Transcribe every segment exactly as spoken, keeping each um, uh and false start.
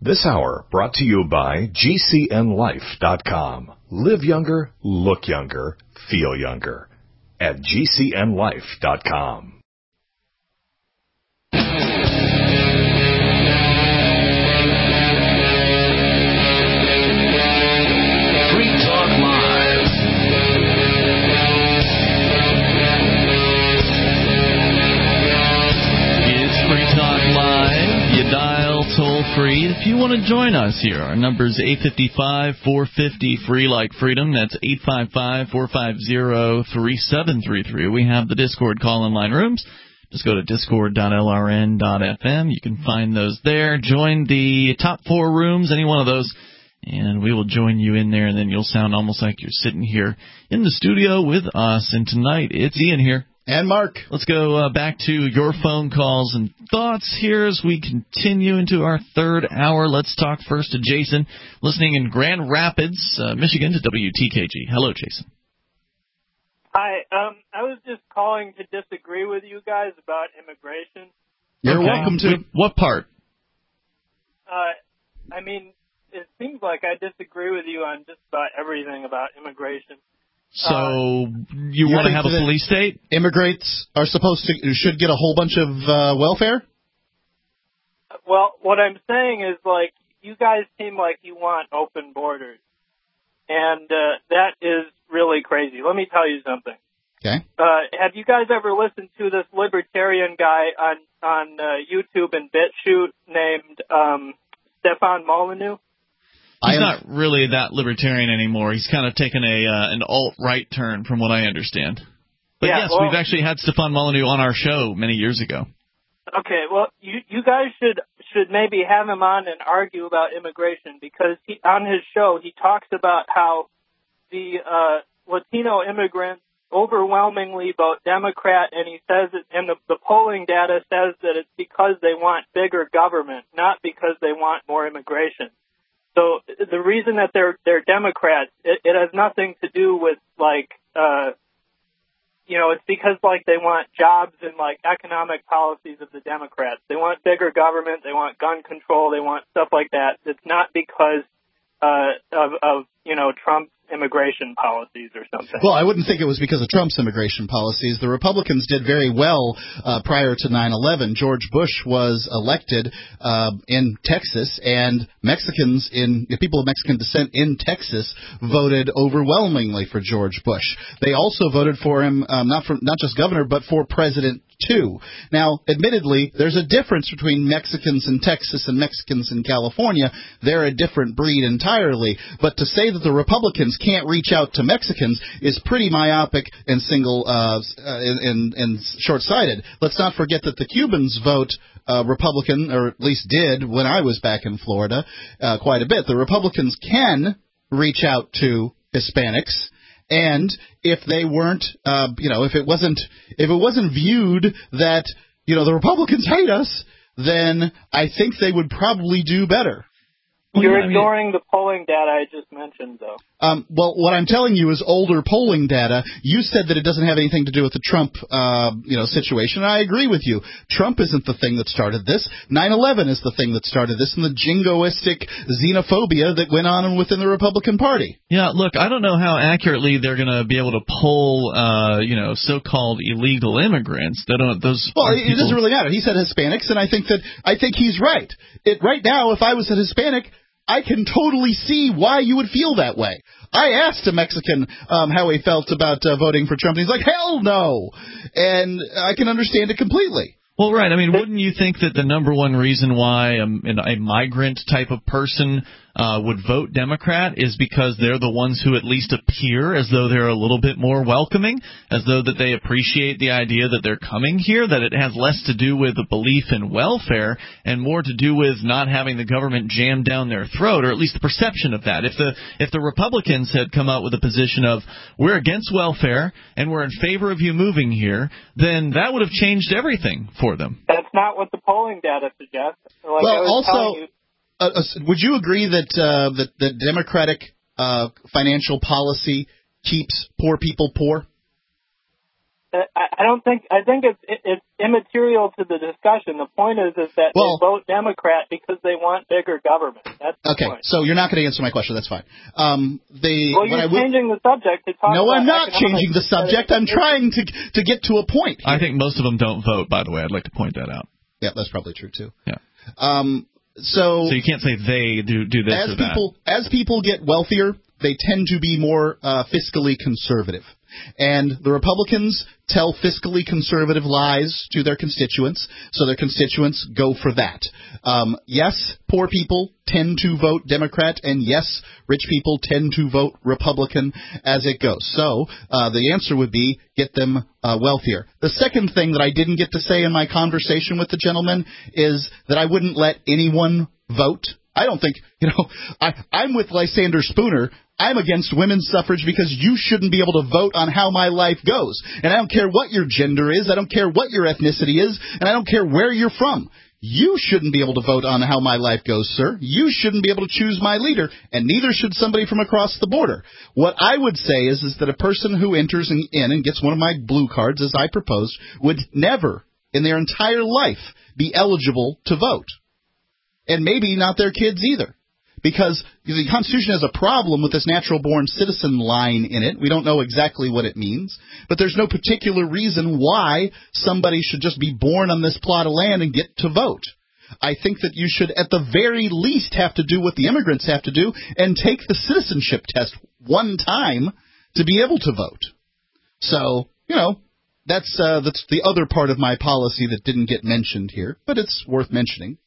This hour brought to you by G C N life dot com. Live younger, look younger, feel younger at G C N life dot com. Free. If you want to join us here, our number is eight five five, four five zero, free like freedom. That's eight five five, four five zero, three seven three three. We have the Discord call-in line rooms. Just go to discord dot L R N dot F M. You can find those there. Join the top four rooms, any one of those, and we will join you in there, and then you'll sound almost like you're sitting here in the studio with us. And tonight, it's Ian here. And Mark. Let's go uh, back to your phone calls and thoughts here as we continue into our third hour. Let's talk first to Jason, listening in Grand Rapids, uh, Michigan, to W T K G. Hello, Jason. Hi. Um, I was just calling to disagree with you guys about immigration. You're okay. welcome to. What part? Uh, I mean, it seems like I disagree with you on just about everything about immigration. So uh, you, you want to have a police state? Immigrants are supposed to should get a whole bunch of uh, welfare? Well, what I'm saying is, like, you guys seem like you want open borders, and uh, that is really crazy. Let me tell you something. Okay. Uh, have you guys ever listened to this libertarian guy on on uh, YouTube and BitChute named um, Stefan Molyneux? He's not really that libertarian anymore. He's kind of taken a uh, an alt-right turn, from what I understand. But yeah, yes, well, we've actually had Stefan Molyneux on our show many years ago. Okay, well, you you guys should should maybe have him on and argue about immigration, because he, on his show he talks about how the uh, Latino immigrants overwhelmingly vote Democrat, and he says it, and the, the polling data says that it's because they want bigger government, not because they want more immigration. So the reason that they're they're Democrats, it, it has nothing to do with, like, uh, you know, it's because, like, they want jobs and, like, economic policies of the Democrats. They want bigger government. They want gun control. They want stuff like that. It's not because uh, of, of, you know, Trump's immigration policies or something. Well, I wouldn't think it was because of Trump's immigration policies. The Republicans did very well uh, prior to nine eleven. George Bush was elected uh, in Texas, and Mexicans in people of Mexican descent in Texas voted overwhelmingly for George Bush. They also voted for him um, not for not just governor, but for president too. Now, admittedly, there's a difference between Mexicans in Texas and Mexicans in California. They're a different breed entirely. But to say that the Republicans can't reach out to Mexicans is pretty myopic and single uh, and, and, and short-sighted. Let's not forget that the Cubans vote uh, Republican, or at least did when I was back in Florida, uh, quite a bit. The Republicans can reach out to Hispanics. And if they weren't, uh, you know, if it wasn't, if it wasn't viewed that, you know, the Republicans hate us, then I think they would probably do better. You're ignoring the polling data I just mentioned, though. Um, well, what I'm telling you is older polling data. You said that it doesn't have anything to do with the Trump, uh, you know, situation. And I agree with you. Trump isn't the thing that started this. nine eleven is the thing that started this, and the jingoistic xenophobia that went on within the Republican Party. Yeah, look, I don't know how accurately they're going to be able to poll, uh, you know, so-called illegal immigrants. They don't. Those. Well, it, people... it doesn't really matter. He said Hispanics, and I think that I think he's right. It right now, if I was a Hispanic, I can totally see why you would feel that way. I asked a Mexican um, how he felt about uh, voting for Trump, and he's like, hell no. And I can understand it completely. Well, right. I mean, wouldn't you think that the number one reason why a, a migrant type of person uh, would vote Democrat is because they're the ones who at least appear as though they're a little bit more welcoming, as though that they appreciate the idea that they're coming here, that it has less to do with a belief in welfare and more to do with not having the government jammed down their throat, or at least the perception of that. If the if the Republicans had come out with a position of, we're against welfare and we're in favor of you moving here, then that would have changed everything for them. That's not what the polling data suggests. Like well, I was also, you, uh, uh, would you agree that uh, that, that Democratic uh, financial policy keeps poor people poor? I don't think I think it's it's immaterial to the discussion. The point is is that well, they vote Democrat because they want bigger government. That's the okay. point. So you're not going to answer my question. That's fine. Um, the well, you're changing the subject to talk. No, about I'm not economics. changing the subject. I'm trying to to get to a point here. I think most of them don't vote. By the way, I'd like to point that out. Yeah, that's probably true too. Yeah. Um. So. So you can't say they do do this as or that. people as people get wealthier, they tend to be more uh, fiscally conservative. And the Republicans tell fiscally conservative lies to their constituents, so their constituents go for that. Um, yes, poor people tend to vote Democrat, and yes, rich people tend to vote Republican as it goes. So uh, the answer would be get them uh, wealthier. The second thing that I didn't get to say in my conversation with the gentleman is that I wouldn't let anyone vote. I don't think, you know, I, I'm with Lysander Spooner. I'm against women's suffrage because you shouldn't be able to vote on how my life goes. And I don't care what your gender is. I don't care what your ethnicity is. And I don't care where you're from. You shouldn't be able to vote on how my life goes, sir. You shouldn't be able to choose my leader, and neither should somebody from across the border. What I would say is, is that a person who enters in, in and gets one of my blue cards, as I proposed, would never in their entire life be eligible to vote. And maybe not their kids either. Because the Constitution has a problem with this natural-born citizen line in it. We don't know exactly what it means. But there's no particular reason why somebody should just be born on this plot of land and get to vote. I think that you should, at the very least, have to do what the immigrants have to do and take the citizenship test one time to be able to vote. So, you know, that's, uh, that's the other part of my policy that didn't get mentioned here, but it's worth mentioning.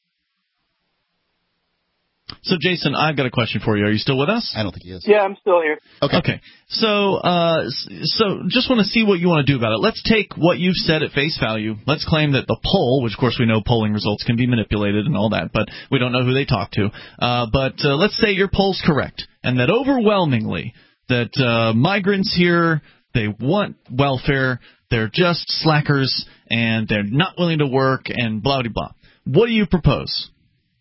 So, Jason, I've got a question for you. Are you still with us? I don't think he is. Yeah, I'm still here. Okay. Okay. So, uh, so just want to see what you want to do about it. Let's take what you've said at face value. Let's claim that the poll, which of course we know polling results can be manipulated and all that, but we don't know who they talk to. Uh, but uh, let's say your poll's correct, and that overwhelmingly that uh, migrants here, they want welfare, they're just slackers, and they're not willing to work, and blah, blah, blah. What do you propose?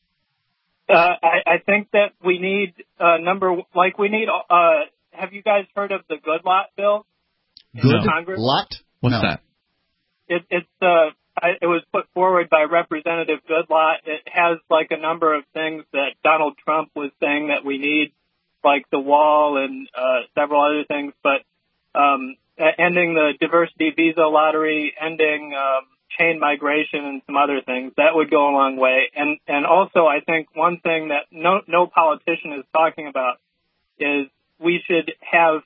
Uh, I, I think that we need uh, number like we need. Uh, have you guys heard of the Good Lot bill? Good in Congress? Lot? What's no. that? It, it's uh, I, it was put forward by Representative Goodlatte. It has like a number of things that Donald Trump was saying that we need, like the wall and uh, several other things. But um, ending the diversity visa lottery, ending um, chain migration and some other things, that would go a long way. And and also I think one thing that no no politician is talking about is we should have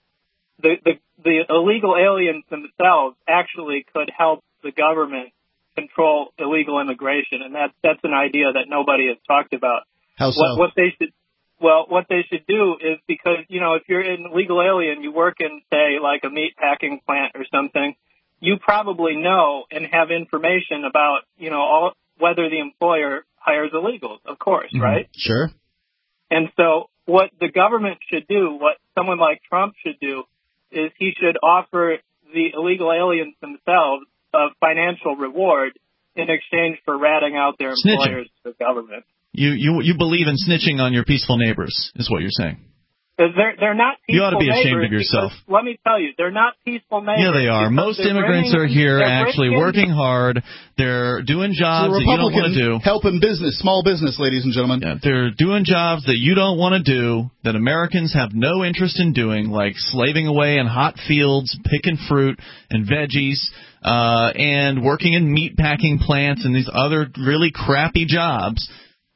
the the, the illegal aliens themselves actually could help the government control illegal immigration, and that's that's an idea that nobody has talked about. How so? What, what they should well what they should do is, because you know if you're an illegal alien, you work in say like a meat packing plant or something, you probably know and have information about, you know, all, whether the employer hires illegals, of course, mm-hmm. right? Sure. And so what the government should do, what someone like Trump should do, is he should offer the illegal aliens themselves a financial reward in exchange for ratting out their employers Snitching. to the government. You, you, you believe in snitching on your peaceful neighbors, is what you're saying. They're, they're not peaceful. You ought to be ashamed of because, yourself. let me tell you, they're not peaceful neighbors. Yeah, they are. Most immigrants bringing, are here actually bringing, working hard. They're doing jobs that you don't want to do. Helping business, small business, ladies and gentlemen. Yeah, they're doing jobs that you don't want to do, that Americans have no interest in doing, like slaving away in hot fields, picking fruit and veggies, uh, and working in meat packing plants and these other really crappy jobs.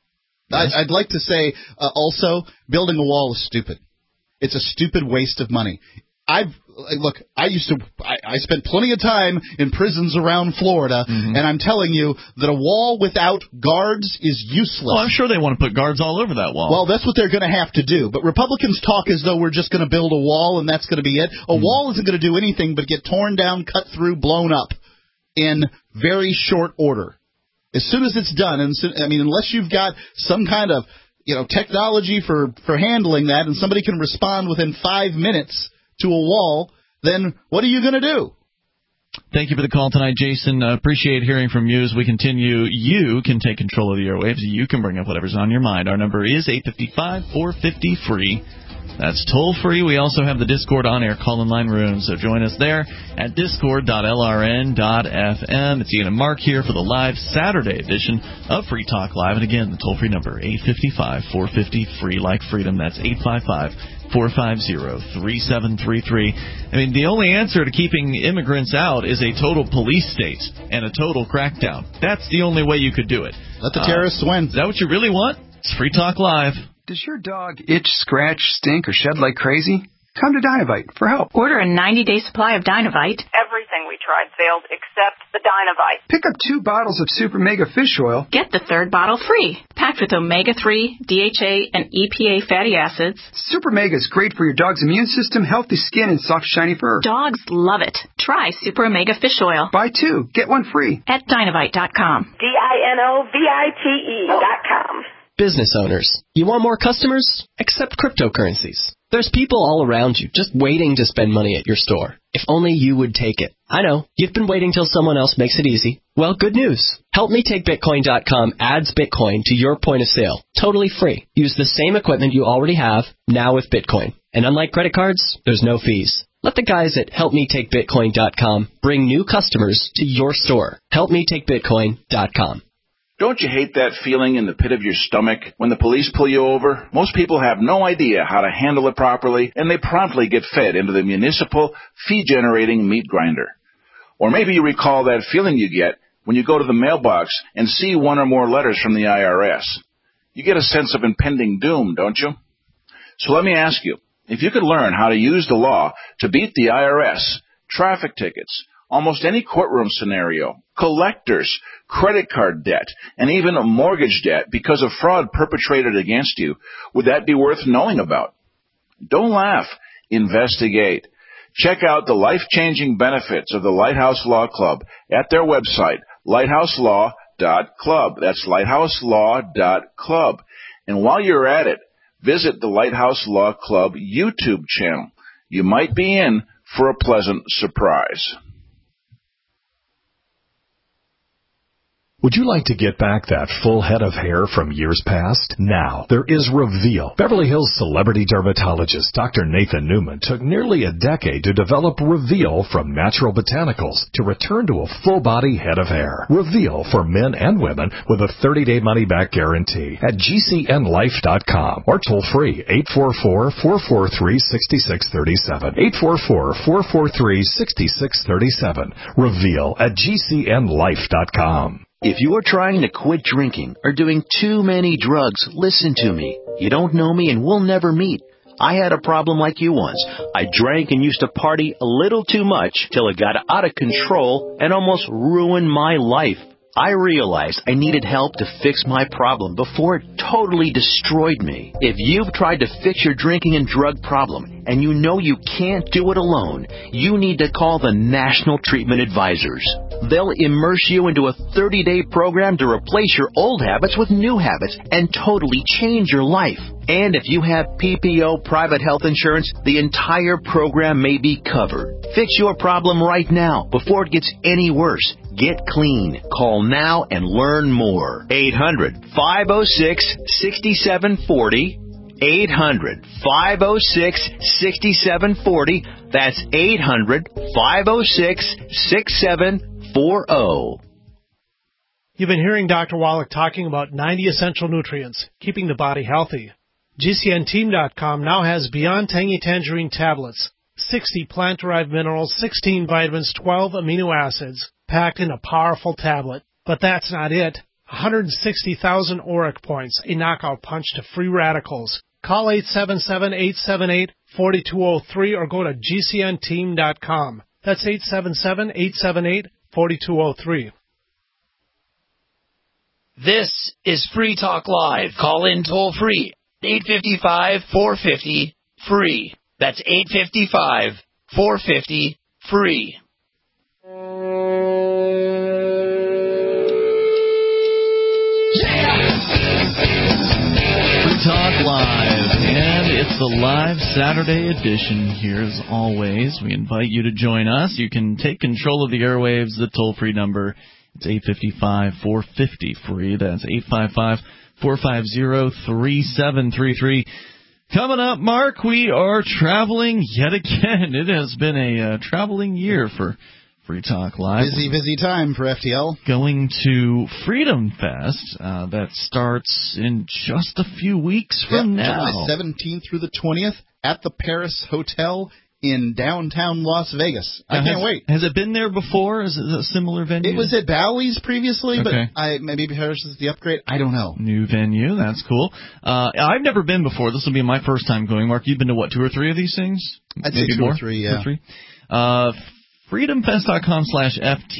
I'd, I'd like to say uh, also, building a wall is stupid. It's a stupid waste of money. I've look. I used to. I, I spent plenty of time in prisons around Florida, mm-hmm. and I'm telling you that a wall without guards is useless. Well, I'm sure they want to put guards all over that wall. Well, that's what they're going to have to do. But Republicans talk as though we're just going to build a wall and that's going to be it. A mm-hmm. wall isn't going to do anything but get torn down, cut through, blown up in very short order. As soon as it's done, and I mean, unless you've got some kind of you know, technology for, for handling that, and somebody can respond within five minutes to a wall, then what are you going to do? Thank you for the call tonight, Jason. Uh, appreciate hearing from you as we continue. You can take control of the airwaves. You can bring up whatever's on your mind. Our number is eight five five, four five zero, free. That's toll-free. We also have the Discord on-air call-in line room, so join us there at discord dot l r n dot f m. It's Ian and Mark here for the live Saturday edition of Free Talk Live. And again, the toll-free number, eight five five, four five zero, free like freedom. That's eight five five, four five zero, three seven three three. I mean, the only answer to keeping immigrants out is a total police state and a total crackdown. That's the only way you could do it. Let the terrorists uh, win. Is that what you really want? It's Free Talk Live. Does your dog itch, scratch, stink, or shed like crazy? Come to Dynovite for help. Order a ninety-day supply of Dynovite. Everything we tried failed except the Dynovite. Pick up two bottles of Super Mega Fish Oil. Get the third bottle free. Packed with omega three, D H A, and E P A fatty acids. Super Mega is great for your dog's immune system, healthy skin, and soft, shiny fur. Dogs love it. Try Super Omega Fish Oil. Buy two. Get one free. At Dynovite dot com. D I N O V I T E dot com. Business owners, you want more customers? Accept cryptocurrencies. There's people all around you just waiting to spend money at your store. If only you would take it. I know, you've been waiting till someone else makes it easy. Well, good news. help me take bitcoin dot com adds Bitcoin to your point of sale. Totally free. Use the same equipment you already have, now with Bitcoin. And unlike credit cards, there's no fees. Let the guys at help me take bitcoin dot com bring new customers to your store. help me take bitcoin dot com. Don't you hate that feeling in the pit of your stomach when the police pull you over? Most people have no idea how to handle it properly, and they promptly get fed into the municipal fee-generating meat grinder. Or maybe you recall that feeling you get when you go to the mailbox and see one or more letters from the I R S. You get a sense of impending doom, don't you? So let me ask you, if you could learn how to use the law to beat the I R S, traffic tickets, almost any courtroom scenario, collectors, credit card debt, and even a mortgage debt because of fraud perpetrated against you, would that be worth knowing about? Don't laugh. Investigate. Check out the life-changing benefits of the Lighthouse Law Club at their website, lighthouse law dot club. That's lighthouse law dot club. And while you're at it, visit the Lighthouse Law Club YouTube channel. You might be in for a pleasant surprise. Would you like to get back that full head of hair from years past? Now, there is Reveal. Beverly Hills celebrity dermatologist Doctor Nathan Newman took nearly a decade to develop Reveal from natural botanicals to return to a full-body head of hair. Reveal for men and women with a thirty-day money-back guarantee at G C N life dot com or toll-free eight four four, four four three, six six three seven. eight four four, four four three, six six three seven. Reveal at G C N life dot com. If you are trying to quit drinking or doing too many drugs, listen to me. You don't know me and we'll never meet. I had a problem like you once. I drank and used to party a little too much till it got out of control and almost ruined my life. I realized I needed help to fix my problem before it totally destroyed me. If you've tried to fix your drinking and drug problem and you know you can't do it alone, you need to call the National Treatment Advisors. They'll immerse you into a thirty-day program to replace your old habits with new habits and totally change your life. And if you have P P O private health insurance, the entire program may be covered. Fix your problem right now before it gets any worse. Get clean. Call now and learn more. eight hundred, five oh six, six seven four oh. eight hundred, five oh six, six seven four oh. That's eight hundred, five oh six, six seven four oh. You've been hearing Doctor Wallach talking about ninety essential nutrients, keeping the body healthy. G C N team dot com now has Beyond Tangy Tangerine tablets, sixty plant-derived minerals, sixteen vitamins, twelve amino acids, packed in a powerful tablet. But that's not it. one hundred sixty thousand auric points, a knockout punch to free radicals. Call eight seven seven, eight seven eight, four two zero three or go to G C N team dot com. That's eight seven seven, eight seven eight, four two zero three. This is Free Talk Live. Call in toll free. eight five five, four five zero, free. That's eight five five, four five zero, free. Free Talk Live, and it's the live Saturday edition here as always. We invite you to join us. You can take control of the airwaves, the toll-free number. It's eight five five, four five zero, free. That's eight five five, four five zero, three seven three three. Coming up, Mark, we are traveling yet again. It has been a uh, traveling year for Free Talk Live. Busy, busy time for F T L. Going to Freedom Fest. Uh, that starts in just a few weeks from yep, now. July seventeenth through the twentieth at the Paris Hotel in downtown Las Vegas. I uh, can't has, wait. Has it been there before? Is it a similar venue? It was at Bally's previously, okay. but I, maybe Paris is the upgrade. I don't know. New venue. That's cool. Uh, I've never been before. This will be my first time going. Mark, you've been to, what, two or three of these things? I'd maybe say two more? or three, yeah. Two or three. Uh, freedomfest.com slash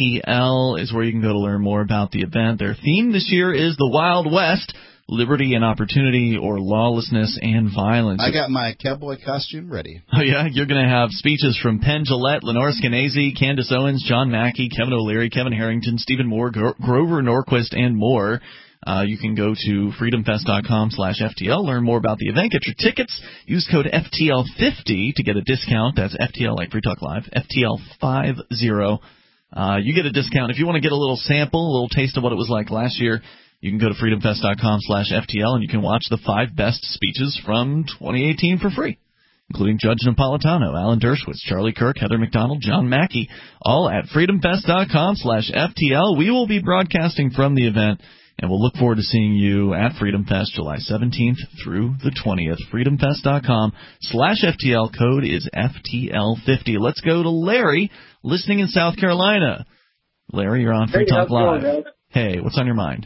FTL is where you can go to learn more about the event. Their theme this year is the Wild West. Liberty and opportunity, or lawlessness and violence. I got my cowboy costume ready. Oh, yeah? You're going to have speeches from Penn Jillette, Lenore Skenazy, Candace Owens, John Mackey, Kevin O'Leary, Kevin Harrington, Stephen Moore, Gro- Grover Norquist, and more. Uh, you can go to freedomfest.com slash FTL, learn more about the event, get your tickets, use code F T L fifty to get a discount. That's F T L like Free Talk Live, F T L fifty. Uh, you get a discount. If you want to get a little sample, a little taste of what it was like last year, you can go to freedomfest.com slash FTL, and you can watch the five best speeches from twenty eighteen for free, including Judge Napolitano, Alan Dershowitz, Charlie Kirk, Heather McDonald, John Mackey, all at freedomfest.com slash FTL. We will be broadcasting from the event, and we'll look forward to seeing you at Freedom Fest July seventeenth through the twentieth. freedomfest.com slash FTL. Code is F T L fifty. Let's go to Larry, listening in South Carolina. Larry, you're on Free Hey, Talk Live. Going, hey, what's on your mind?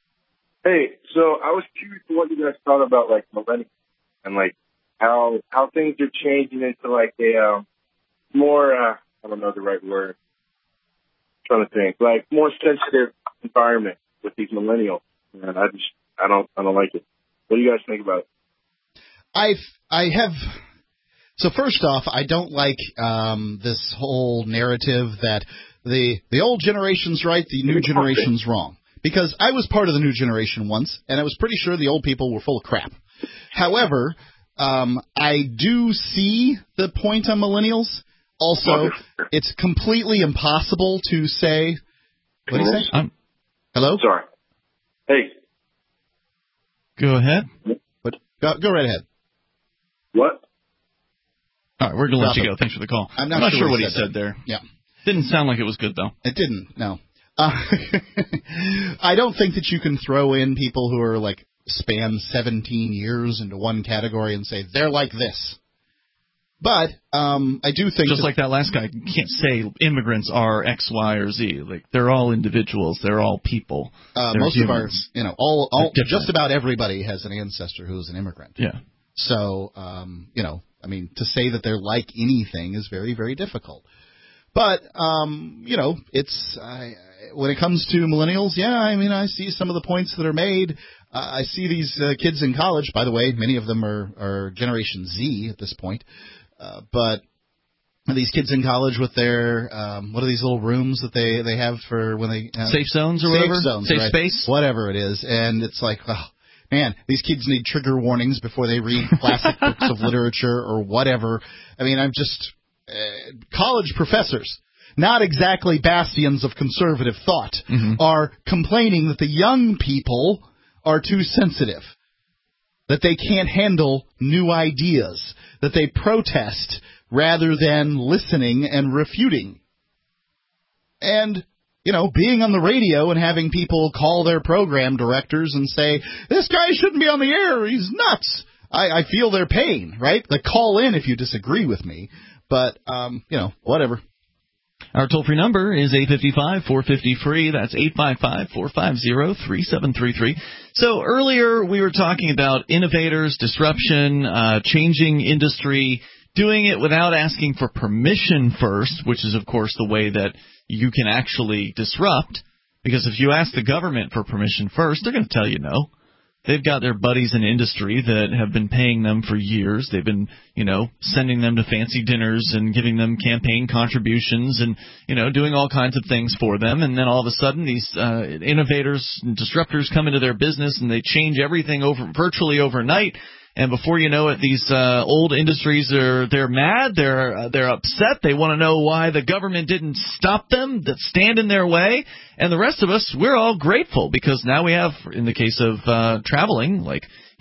Hey, so I was curious what you guys thought about, like, millennials and, like, how how things are changing into, like, a um, more, uh, I don't know the right word, I'm trying to think, like, more sensitive environment with these millennials. And I just, I don't, I don't like it. What do you guys think about it? I've, I have, so first off, I don't like um, this whole narrative that the the old generation's right, the new generation's wrong. Because I was part of the new generation once, and I was pretty sure the old people were full of crap. However, um, I do see the point on millennials. Also, it's completely impossible to say. What do you say? I'm, Hello? Sorry. Hey. Go ahead. What? Go, go right ahead. What? All right, we're going to let Drop you it. go. Thanks for the call. I'm not, I'm not sure, sure what he he said, said there. there. Yeah. Didn't sound like it was good, though. It didn't, no. Uh, I don't think that you can throw in people who are like span seventeen years into one category and say they're like this. But um, I do think just that, like that last guy, you can't say immigrants are X, Y, or Z. Like they're all individuals. They're all people. uh, They're most humans. of our, you know, all, all They're different. just about everybody has an ancestor who's an immigrant. Yeah. So, um, you know, I mean, to say that they're like anything is very, very difficult. But, um, you know, it's I, when it comes to millennials, yeah, I mean, I see some of the points that are made. Uh, I see these uh, kids in college. By the way, many of them are, are Generation Z at this point. Uh, but these kids in college with their, um, what are these little rooms that they, they have for when they... Uh, safe zones or safe whatever? Zones, safe right? space? Whatever it is. And it's like, oh, man, these kids need trigger warnings before they read classic books of literature or whatever. I mean, I'm just... Uh, college professors, not exactly bastions of conservative thought, mm-hmm. are complaining that the young people are too sensitive, that they can't handle new ideas, that they protest rather than listening and refuting. And, you know, being on the radio and having people call their program directors and say, this guy shouldn't be on the air, he's nuts. I, I feel their pain, right? Like, call in if you disagree with me. But, um, you know, whatever. Our toll-free number is eight five five, four five zero, free. That's eight five five, four five zero, three seven three three. So earlier we were talking about innovators, disruption, uh, changing industry, doing it without asking for permission first, which is, of course, the way that you can actually disrupt. Because if you ask the government for permission first, they're going to tell you no. They've got their buddies in industry that have been paying them for years. They've been, you know, sending them to fancy dinners and giving them campaign contributions and, you know, doing all kinds of things for them. And then all of a sudden these uh, innovators and disruptors come into their business and they change everything over virtually overnight. And before you know it, these uh, old industries are they're mad, they're uh, they're upset, they want to know why the government didn't stop them, that stand in their way. And the rest of us, we're all grateful because now we have, in the case of uh, traveling, like, you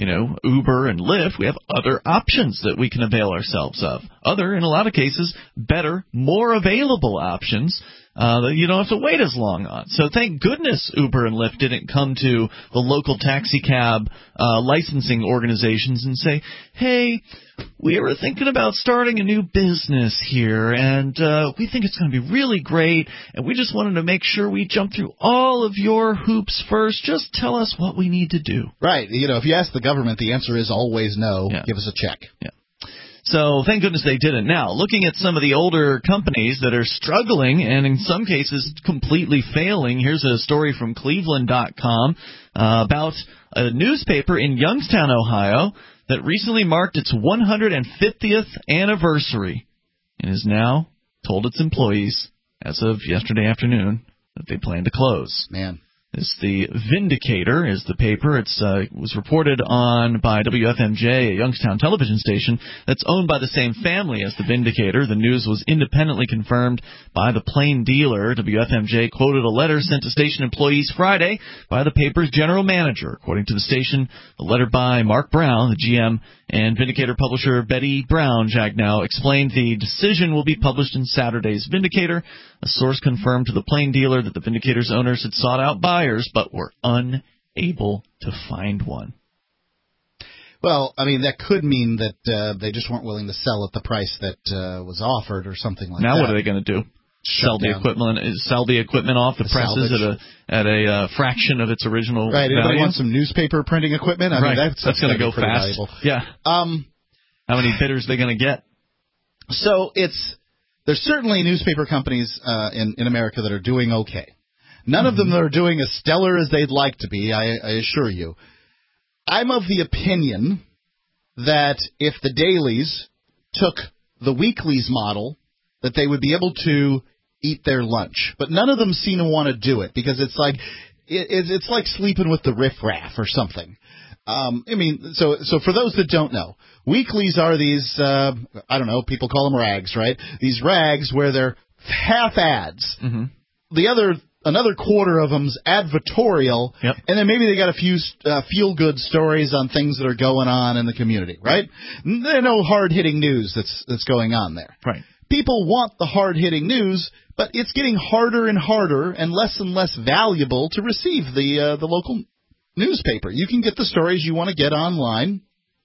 you know, Uber and Lyft, we have other options that we can avail ourselves of. Other, in a lot of cases, better, more available options uh, that you don't have to wait as long on. So thank goodness Uber and Lyft didn't come to the local taxi cab uh, licensing organizations and say, hey, we were thinking about starting a new business here, and uh, we think it's going to be really great, and we just wanted to make sure we jump through all of your hoops first. Just tell us what we need to do. Right. You know, if you ask the government, the answer is always no. Yeah. Give us a check. Yeah. So thank goodness they didn't. Now, looking at some of the older companies that are struggling and in some cases completely failing, here's a story from Cleveland dot com uh, about a newspaper in Youngstown, Ohio, that recently marked its one hundred fiftieth anniversary and has now told its employees, as of yesterday afternoon, that they plan to close. Man. It's the Vindicator is the paper. It's uh, was reported on by W F M J, a Youngstown television station that's owned by the same family as the Vindicator. The news was independently confirmed by the Plain Dealer. W F M J quoted a letter sent to station employees Friday by the paper's general manager. According to the station, the letter by Mark Brown, the G M, and Vindicator publisher Betty Brown Jagnow explained the decision will be published in Saturday's Vindicator. A source confirmed to the Plain Dealer that the Vindicator's owners had sought out buyers but were unable to find one. Well, I mean, that could mean that uh, they just weren't willing to sell at the price that uh, was offered or something like now that. Now what are they going to do? Shut sell the down. equipment, sell the equipment off the, the presses salvage. at a at a uh, fraction of its original right. value. Anybody want some newspaper printing equipment? I right. mean, that's, that's, that's going to go fast. Valuable. Yeah. Um, How many bidders are they going to get? So it's there's certainly newspaper companies uh, in in America that are doing okay. None mm-hmm. of them are doing as stellar as they'd like to be. I, I assure you. I'm of the opinion that if the dailies took the weeklies model, that they would be able to eat their lunch. But none of them seem to want to do it because it's like it, it's like sleeping with the riffraff or something. Um, I mean, so so for those that don't know, weeklies are these, uh, I don't know, people call them rags, right? These rags where they're half ads. Mm-hmm. The other, another quarter of them's advertorial, yep. and then maybe they got a few uh, feel-good stories on things that are going on in the community, right? There's no hard-hitting news that's that's going on there. Right. People want the hard-hitting news, but it's getting harder and harder and less and less valuable to receive the uh, the local newspaper. You can get the stories you want to get online,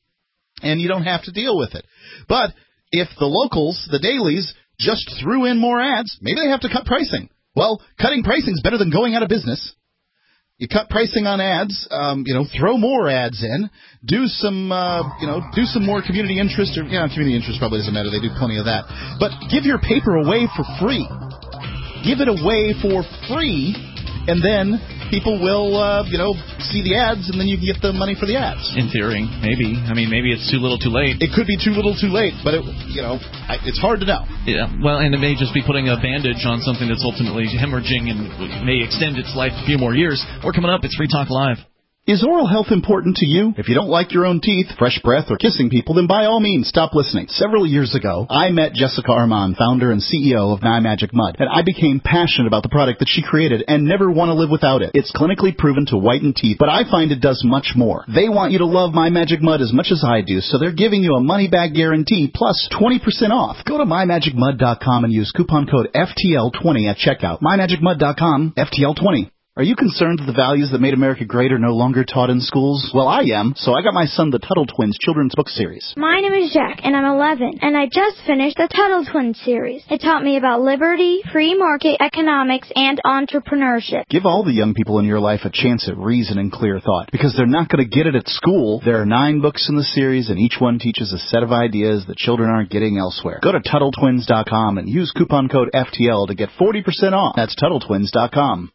and you don't have to deal with it. But if the locals, the dailies, just threw in more ads, maybe they have to cut pricing. Well, cutting pricing is better than going out of business. You cut pricing on ads, um, you know, throw more ads in, do some, uh, you know, do some more community interest. Or, yeah, community interest probably doesn't matter. They do plenty of that. But give your paper away for free. Give it away for free, and then people will, uh, you know, see the ads, and then you can get the money for the ads. In theory, maybe. I mean, maybe it's too little too late. It could be too little too late, but, it, you know, I, it's hard to know. Yeah, well, and it may just be putting a bandage on something that's ultimately hemorrhaging and may extend its life a few more years. We're coming up. It's Free Talk Live. Is oral health important to you? If you don't like your own teeth, fresh breath, or kissing people, then by all means, stop listening. Several years ago, I met Jessica Armand, founder and C E O of My Magic Mud, and I became passionate about the product that she created and never want to live without it. It's clinically proven to whiten teeth, but I find it does much more. They want you to love My Magic Mud as much as I do, so they're giving you a money-back guarantee plus twenty percent off. Go to my magic mud dot com and use coupon code F T L twenty at checkout. my magic mud dot com, F T L twenty. Are you concerned that the values that made America great are no longer taught in schools? Well, I am, so I got my son the Tuttle Twins children's book series. My name is Jack, and I'm eleven, and I just finished the Tuttle Twins series. It taught me about liberty, free market economics, and entrepreneurship. Give all the young people in your life a chance at reason and clear thought, because they're not going to get it at school. There are nine books in the series, and each one teaches a set of ideas that children aren't getting elsewhere. Go to Tuttle Twins dot com and use coupon code F T L to get forty percent off. That's Tuttle Twins dot com.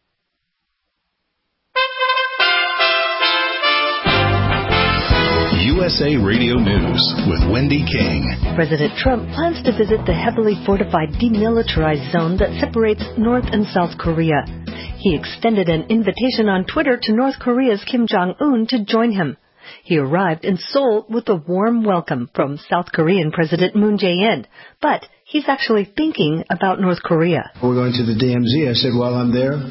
U S A Radio News with Wendy King. President Trump plans to visit the heavily fortified demilitarized zone that separates North and South Korea. He extended an invitation on Twitter to North Korea's Kim Jong-un to join him. He arrived in Seoul with a warm welcome from South Korean President Moon Jae-in, but he's actually thinking about North Korea. We're going to the D M Z. I said, while I'm there,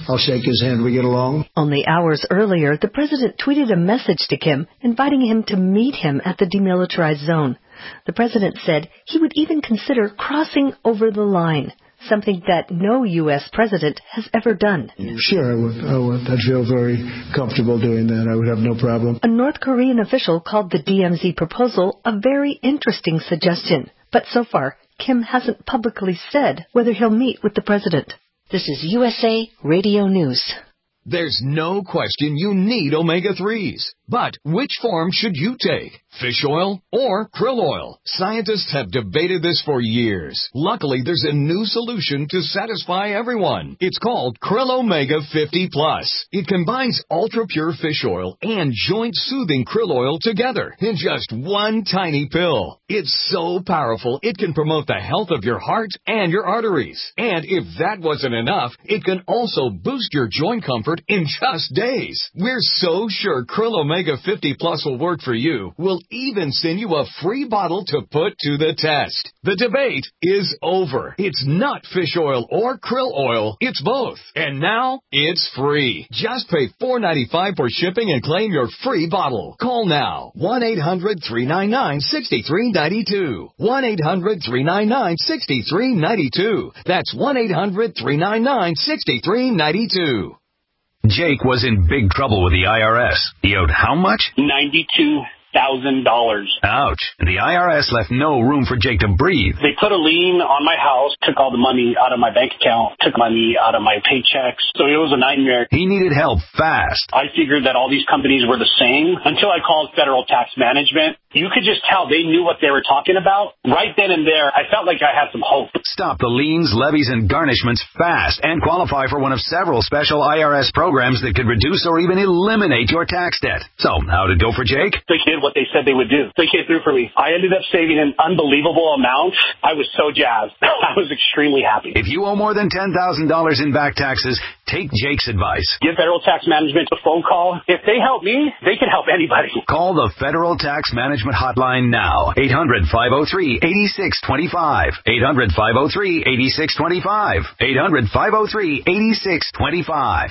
I'll shake his hand. We get along. Only hours earlier, the president tweeted a message to Kim inviting him to meet him at the demilitarized zone. The president said he would even consider crossing over the line, something that no U S president has ever done. Sure, I would. I would. I'd feel very comfortable doing that. I would have no problem. A North Korean official called the D M Z proposal a very interesting suggestion. But so far, Kim hasn't publicly said whether he'll meet with the president. This is U S A Radio News. There's no question you need omega threes. But which form should you take? Fish oil or krill oil? Scientists have debated this for years. Luckily, there's a new solution to satisfy everyone. It's called Krill Omega fifty plus. It combines ultra-pure fish oil and joint-soothing krill oil together in just one tiny pill. It's so powerful, it can promote the health of your heart and your arteries. And if that wasn't enough, it can also boost your joint comfort in just days. We're so sure Krill Omega fifty plus will work for you. We'll even send you a free bottle to put to the test. The debate is over. It's not fish oil or krill oil. It's both. And now it's free. Just pay four dollars and ninety-five cents for shipping and claim your free bottle. Call now. one eight hundred three nine nine six three nine two. one eight hundred three nine nine six three nine two. That's one eight hundred three nine nine six three nine two. Jake was in big trouble with the I R S. He owed how much? ninety-two thousand dollars. Ouch. And the I R S left no room for Jake to breathe. They put a lien on my house, took all the money out of my bank account, took money out of my paychecks. So it was a nightmare. He needed help fast. I figured that all these companies were the same until I called Federal Tax Management. You could just tell they knew what they were talking about. Right then and there, I felt like I had some hope. Stop the liens, levies, and garnishments fast and qualify for one of several special I R S programs that could reduce or even eliminate your tax debt. So, how'd it go for Jake? They did what they said they would do. They came through for me. I ended up saving an unbelievable amount. I was so jazzed. I was extremely happy. If you owe more than ten thousand dollars in back taxes, take Jake's advice. Give Federal Tax Management a phone call. If they help me, they can help anybody. Call the Federal Tax Management Hotline now. eight hundred five oh three eight six two five. eight hundred five oh three eight six two five. eight hundred five oh three eight six two five.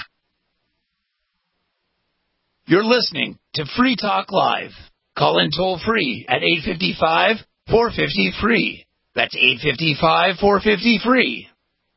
You're listening to Free Talk Live. Call in toll free at eight five five, four five zero, free. That's eight five five, four five zero, free.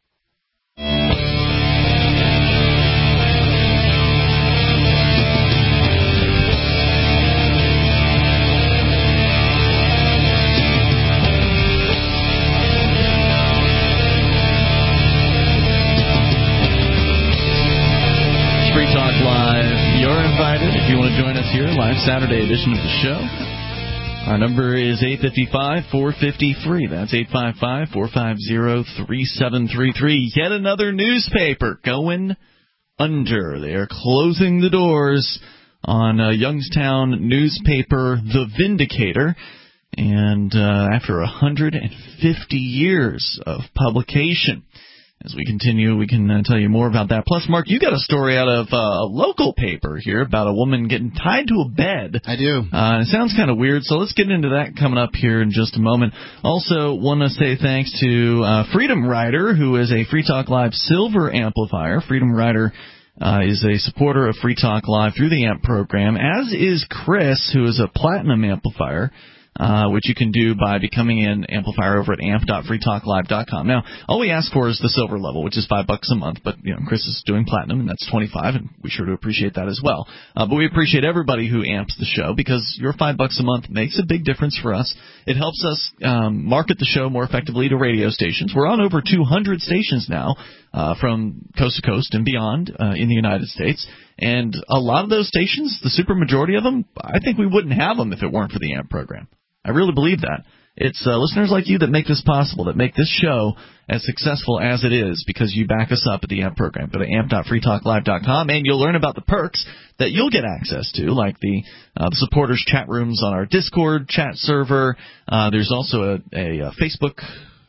Free Talk Live. You're invited if you want to join us here, live Saturday edition of the show. Our number is eight five five, four five zero, free. That's eight five five, four five zero, three seven three three. Yet another newspaper going under. They are closing the doors on uh, Youngstown newspaper The Vindicator. And uh, after one hundred fifty years of publication. As we continue, we can uh, tell you more about that. Plus, Mark, you got a story out of uh, a local paper here about a woman getting tied to a bed. I do. Uh, it sounds kind of weird, so let's get into that coming up here in just a moment. Also, want to say thanks to uh, Freedom Rider, who is a Free Talk Live Silver amplifier. Freedom Rider uh, is a supporter of Free Talk Live through the A M P program, as is Chris, who is a Platinum amplifier. Uh, which you can do by becoming an amplifier over at amp dot free talk live dot com. Now, all we ask for is the silver level, which is five bucks a month. But you know, Chris is doing platinum, and that's twenty-five, and we sure do appreciate that as well. Uh, but we appreciate everybody who amps the show because your five bucks a month makes a big difference for us. It helps us um, market the show more effectively to radio stations. We're on over two hundred stations now, uh, from coast to coast and beyond uh, in the United States. And a lot of those stations, the super majority of them, I think we wouldn't have them if it weren't for the A M P program. I really believe that. It's uh, listeners like you that make this possible, that make this show as successful as it is because you back us up at the A M P program. Go to amp dot free talk live dot com, and you'll learn about the perks that you'll get access to, like the uh, the supporters chat rooms on our Discord chat server. Uh, there's also a, a, a Facebook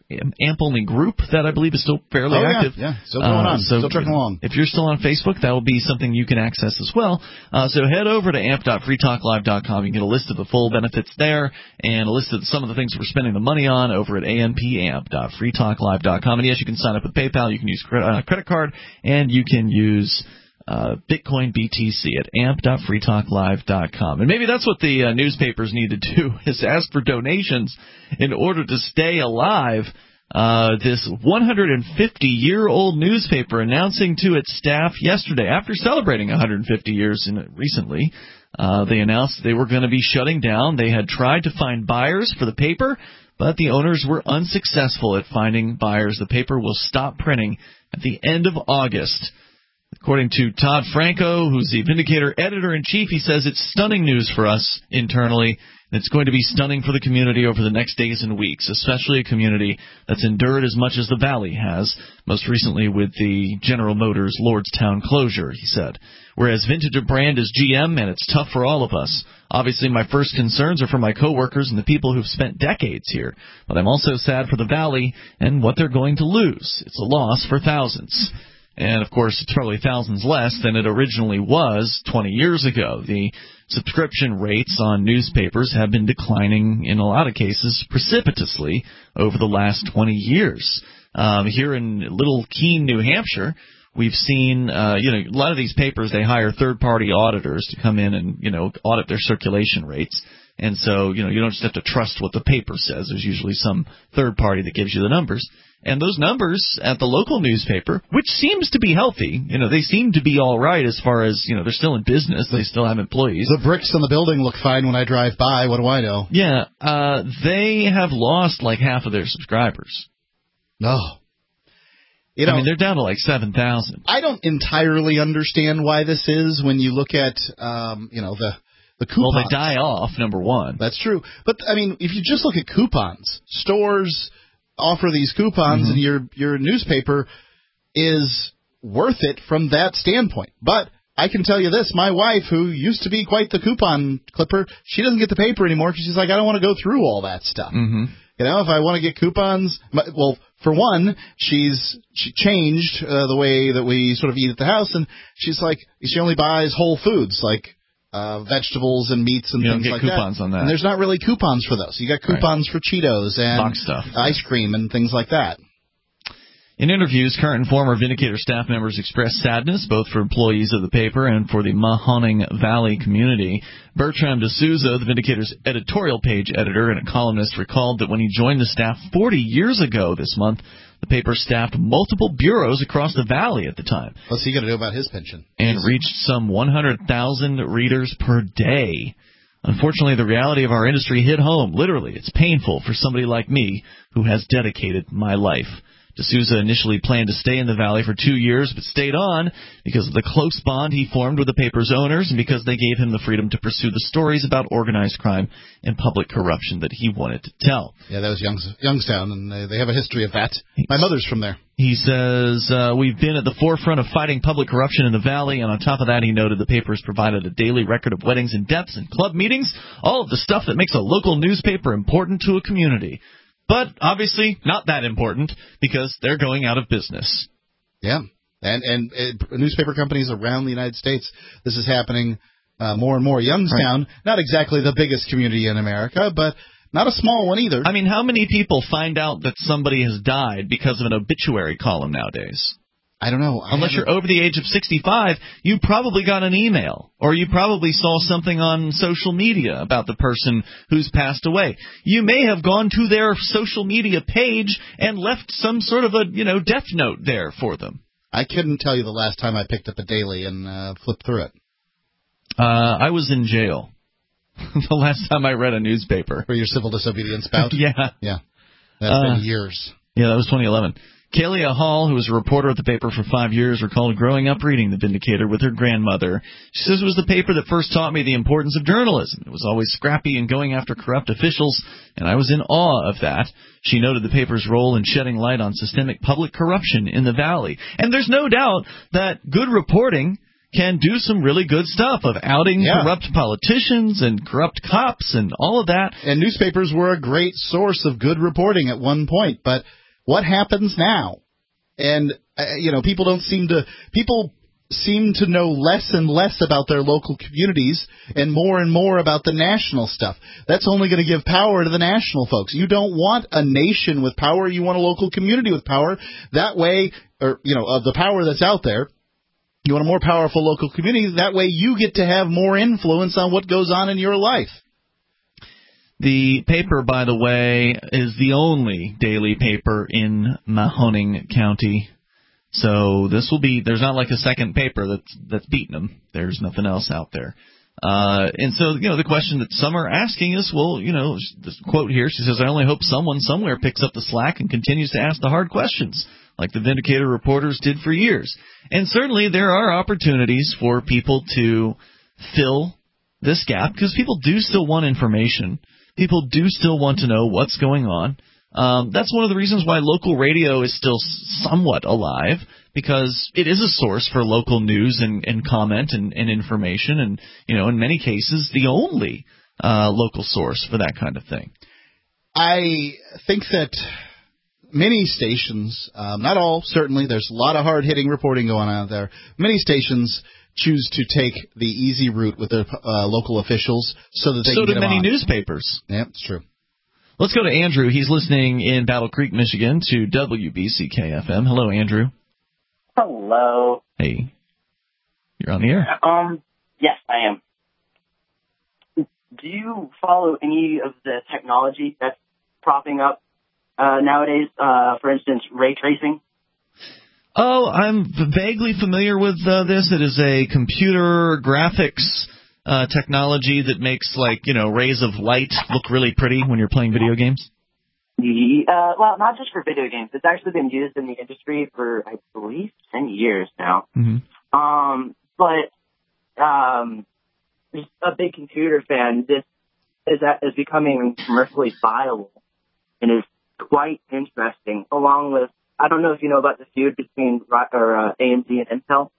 AMP-only group that I believe is still fairly oh, active. Yeah, yeah, still going uh, on, so still trucking along. If you're still on Facebook, that will be something you can access as well. Uh, so head over to amp dot free talk live dot com. You can get a list of the full benefits there and a list of some of the things we're spending the money on over at amp dot free talk live dot com. And yes, you can sign up with PayPal, you can use a uh, credit card, and you can use Uh, Bitcoin B T C at amp dot free talk live dot com. And maybe that's what the uh, newspapers need to do, is ask for donations in order to stay alive. Uh, this one hundred fifty-year-old newspaper announcing to its staff yesterday, after celebrating one hundred fifty years in it recently, uh, they announced they were going to be shutting down. They had tried to find buyers for the paper, but the owners were unsuccessful at finding buyers. The paper will stop printing at the end of August. According to Todd Franco, who's the Vindicator editor-in-chief, he says it's stunning news for us internally. It's going to be stunning for the community over the next days and weeks, especially a community that's endured as much as the Valley has, most recently with the General Motors Lordstown closure, he said. Whereas Vintage Brand is G M, and it's tough for all of us. Obviously, my first concerns are for my coworkers and the people who've spent decades here. But I'm also sad for the Valley and what they're going to lose. It's a loss for thousands. And, of course, it's probably thousands less than it originally was twenty years ago. The subscription rates on newspapers have been declining, in a lot of cases, precipitously over the last twenty years. Um, here in Little Keene, New Hampshire, we've seen, uh, you know, a lot of these papers, they hire third-party auditors to come in and, you know, audit their circulation rates. And so, you know, you don't just have to trust what the paper says. There's usually some third party that gives you the numbers. And those numbers at the local newspaper, which seems to be healthy, you know, they seem to be all right as far as, you know, they're still in business. They still have employees. The bricks on the building look fine when I drive by. What do I know? Yeah, uh, they have lost like half of their subscribers. No. You know, I mean, they're down to like seven thousand. I don't entirely understand why this is when you look at, um, you know, the, the coupons. Well, they die off, number one. That's true. But, I mean, if you just look at coupons, stores offer these coupons, mm-hmm. and your your newspaper is worth it from that standpoint. But I can tell you this, my wife, who used to be quite the coupon clipper, she doesn't get the paper anymore because she's like, I don't want to go through all that stuff. Mm-hmm. You know, if I want to get coupons, well, for one, she's she changed uh, the way that we sort of eat at the house, and she's like, she only buys Whole Foods, like uh, vegetables and meats and you things don't get like coupons that. on that. And there's not really coupons for those. You got coupons right. for Cheetos and box stuff, ice cream and things like that. In interviews, current and former Vindicator staff members expressed sadness, both for employees of the paper and for the Mahoning Valley community. Bertram D'Souza, the Vindicator's editorial page editor and a columnist, recalled that when he joined the staff forty years ago this month, the paper staffed multiple bureaus across the valley at the time. What's he going to do about his pension? And reached some one hundred thousand readers per day. Unfortunately, the reality of our industry hit home. Literally, it's painful for somebody like me who has dedicated my life. D'Souza initially planned to stay in the Valley for two years, but stayed on because of the close bond he formed with the paper's owners and because they gave him the freedom to pursue the stories about organized crime and public corruption that he wanted to tell. Yeah, that was Youngs, Youngstown, and they, they have a history of that. My mother's from there. He says, uh, we've been at the forefront of fighting public corruption in the Valley, and on top of that, he noted the paper has provided a daily record of weddings and deaths and club meetings, all of the stuff that makes a local newspaper important to a community. But obviously not that important because they're going out of business. Yeah, and and uh, newspaper companies around the United States, this is happening uh, more and more. Youngstown, right. Not exactly the biggest community in America, but not a small one either. I mean, how many people find out that somebody has died because of an obituary column nowadays? I don't know. I Unless you're over the age of sixty-five, you probably got an email, or you probably saw something on social media about the person who's passed away. You may have gone to their social media page and left some sort of a, you know, death note there for them. I couldn't tell you the last time I picked up a daily and uh, flipped through it. Uh, I was in jail the last time I read a newspaper. For your civil disobedience bout? Yeah. Yeah. That's uh, been years. Yeah, that was twenty eleven. Kalia Hall, who was a reporter at the paper for five years, recalled growing up reading the Vindicator with her grandmother. She says it was the paper that first taught me the importance of journalism. It was always scrappy and going after corrupt officials, and I was in awe of that. She noted the paper's role in shedding light on systemic public corruption in the Valley. And there's no doubt that good reporting can do some really good stuff of outing Yeah. corrupt politicians and corrupt cops and all of that. And newspapers were a great source of good reporting at one point. But what happens now? And, uh, you know, people don't seem to – people seem to know less and less about their local communities and more and more about the national stuff. That's only going to give power to the national folks. You don't want a nation with power. You want a local community with power. That way – or, you know, of the power that's out there, you want a more powerful local community. That way you get to have more influence on what goes on in your life. The paper, by the way, is the only daily paper in Mahoning County. So this will be, there's not like a second paper that's, that's beating them. There's nothing else out there. Uh, and so, you know, the question that some are asking is, well, you know, this quote here, she says, I only hope someone somewhere picks up the slack and continues to ask the hard questions, like the Vindicator reporters did for years. And certainly there are opportunities for people to fill this gap, because people do still want information. People do still want to know what's going on. Um, that's one of the reasons why local radio is still somewhat alive, because it is a source for local news and, and comment and, and information, and, you know, in many cases, the only uh, local source for that kind of thing. I think that many stations, um, not all, certainly, there's a lot of hard-hitting reporting going on out there. Many stations choose to take the easy route with their uh, local officials so that they so can get do them many on. newspapers. Yeah, it's true. Let's go to Andrew. He's listening in Battle Creek, Michigan, to W B C K F M. Hello, Andrew. Hello. Hey. You're on the air. Um, yes, I am. Do you follow any of the technology that's propping up uh, nowadays? Uh, for instance, ray tracing? Oh, I'm vaguely familiar with uh, this. It is a computer graphics uh, technology that makes, like, you know, rays of light look really pretty when you're playing video games. Uh, well, not just for video games. It's actually been used in the industry for, I believe, ten years now. Mm-hmm. Um, but um, just a big computer fan, this is, is becoming commercially viable and is quite interesting, along with, I don't know if you know about the feud between or, uh, A M D and Intel.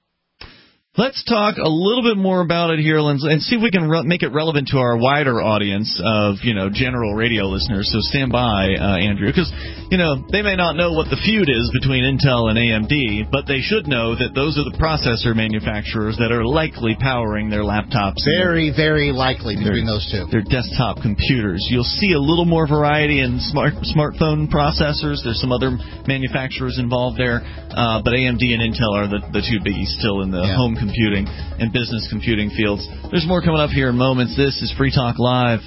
Let's talk a little bit more about it here, and see if we can re- make it relevant to our wider audience of, you know, general radio listeners. So stand by, uh, Andrew, because, you know, they may not know what the feud is between Intel and A M D, but they should know that those are the processor manufacturers that are likely powering their laptops. Very, very likely between their, those two. Their desktop computers. You'll see a little more variety in smart smartphone processors. There's some other manufacturers involved there, uh, but A M D and Intel are the, the two biggies still in the yeah. home computing and business computing fields. There's more coming up here in moments. This is Free Talk Live.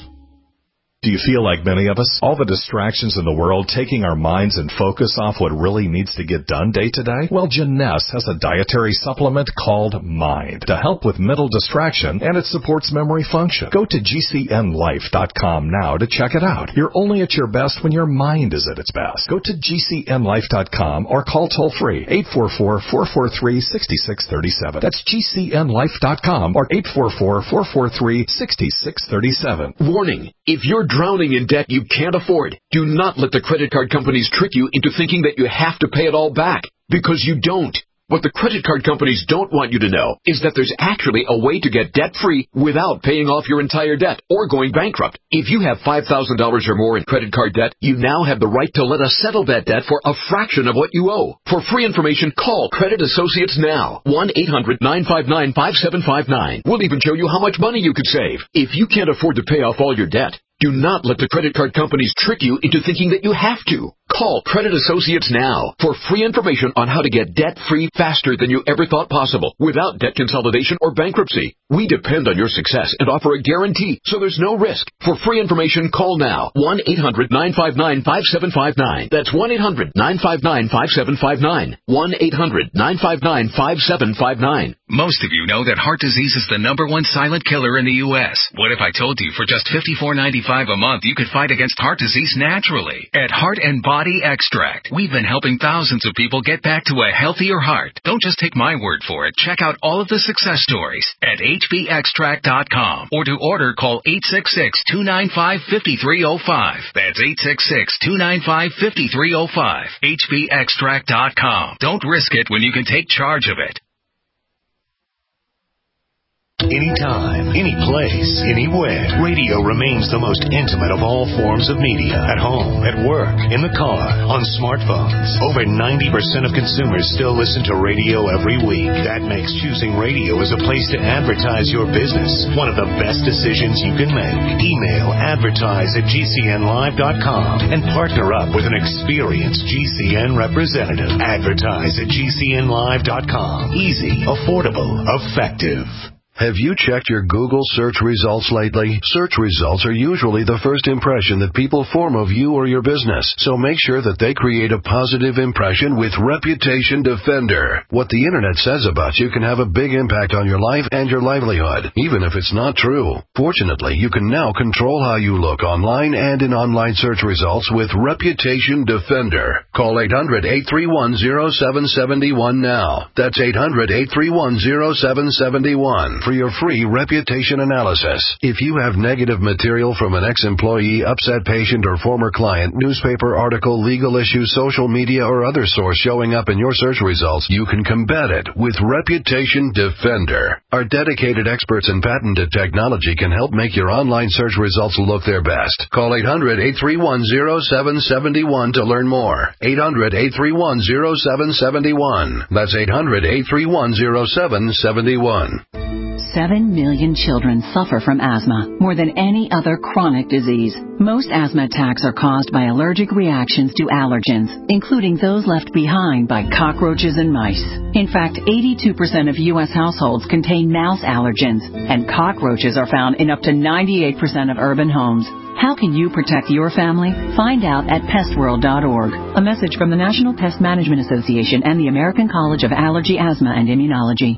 Do you feel like many of us? All the distractions in the world taking our minds and focus off what really needs to get done day to day? Well, Jeunesse has a dietary supplement called Mind to help with mental distraction, and it supports memory function. Go to G C N life dot com now to check it out. You're only at your best when your mind is at its best. Go to G C N life dot com or call toll-free eight four four, four four three, six six three seven. That's G C N life dot com or eight four four, four four three, six six three seven. Warning, if you're drowning in debt you can't afford, do not let the credit card companies trick you into thinking that you have to pay it all back, because you don't. What the credit card companies don't want you to know is that there's actually a way to get debt-free without paying off your entire debt or going bankrupt. If you have five thousand dollars or more in credit card debt, you now have the right to let us settle that debt for a fraction of what you owe. For free information, call Credit Associates now. one eight hundred, nine five nine, five seven five nine. We'll even show you how much money you could save. If you can't afford to pay off all your debt, do not let the credit card companies trick you into thinking that you have to. Call Credit Associates now for free information on how to get debt-free faster than you ever thought possible without debt consolidation or bankruptcy. We depend on your success and offer a guarantee, so there's no risk. For free information, call now. one eight hundred, nine five nine, five seven five nine. That's one eight hundred, nine five nine, five seven five nine. one eight hundred, nine five nine, five seven five nine. Most of you know that heart disease is the number one silent killer in the U S What if I told you for just fifty-four ninety-five a month you could fight against heart disease naturally? At Heart and Body Extract, we've been helping thousands of people get back to a healthier heart. Don't just take my word for it. Check out all of the success stories at H B extract dot com, or to order, call eight six six, two nine five, five three zero five. That's eight six six, two nine five, five three zero five. H B extract dot com. Don't risk it when you can take charge of it. Anytime, any place, anywhere, radio remains the most intimate of all forms of media. At home, at work, in the car, on smartphones. Over ninety percent of consumers still listen to radio every week. That makes choosing radio as a place to advertise your business one of the best decisions you can make. Email advertise at G C N live dot com and partner up with an experienced G C N representative. Advertise at G C N live dot com. Easy, affordable, effective. Have you checked your Google search results lately? Search results are usually the first impression that people form of you or your business, so make sure that they create a positive impression with Reputation Defender. What the internet says about you can have a big impact on your life and your livelihood, even if it's not true. Fortunately, you can now control how you look online and in online search results with Reputation Defender. Call eight hundred, eight three one, zero seven seven one now. That's eight hundred, eight three one, zero seven seven one. For your free reputation analysis. If you have negative material from an ex-employee, upset patient, or former client, newspaper article, legal issue, social media, or other source showing up in your search results, you can combat it with Reputation Defender. Our dedicated experts in patented technology can help make your online search results look their best. Call eight hundred, eight three one, zero seven seven one to learn more. eight hundred, eight three one, zero seven seven one. That's eight hundred, eight three one, zero seven seven one. Seven million children suffer from asthma, more than any other chronic disease. Most asthma attacks are caused by allergic reactions to allergens, including those left behind by cockroaches and mice. In fact, eighty-two percent of U S households contain mouse allergens, and cockroaches are found in up to ninety-eight percent of urban homes. How can you protect your family? Find out at pest world dot org. A message from the National Pest Management Association and the American College of Allergy, Asthma, and Immunology.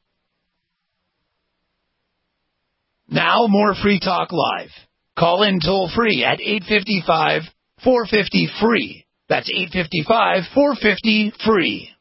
Now more Free Talk Live. Call in toll free at eight five five, four five zero, free. That's eight five five, four five zero, free.